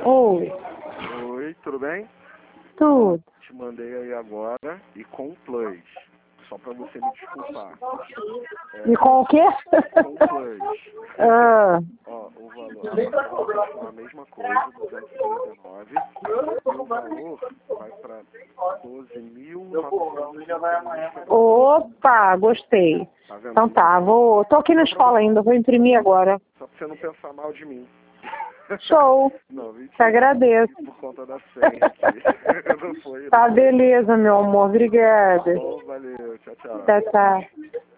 Oi, Oi, tudo bem? tudo. Te mandei aí agora e com plus. Só pra você me desculpar. E com o quê? Com plus. Ah, Ó, o valor, a fatura vai continuar a mesma coisa, 239. E o valor vai pra 12.900. opa, gostei. Tá vendo? Então tá, tô aqui na escola ainda, vou imprimir agora. Só pra você não pensar mal de mim. Show, Não, te mentira. agradeço. Por conta da senha aqui. Não foi. Tá, beleza, meu amor, obrigada. Bom, valeu. Tchau, tchau. Tchau, tchau.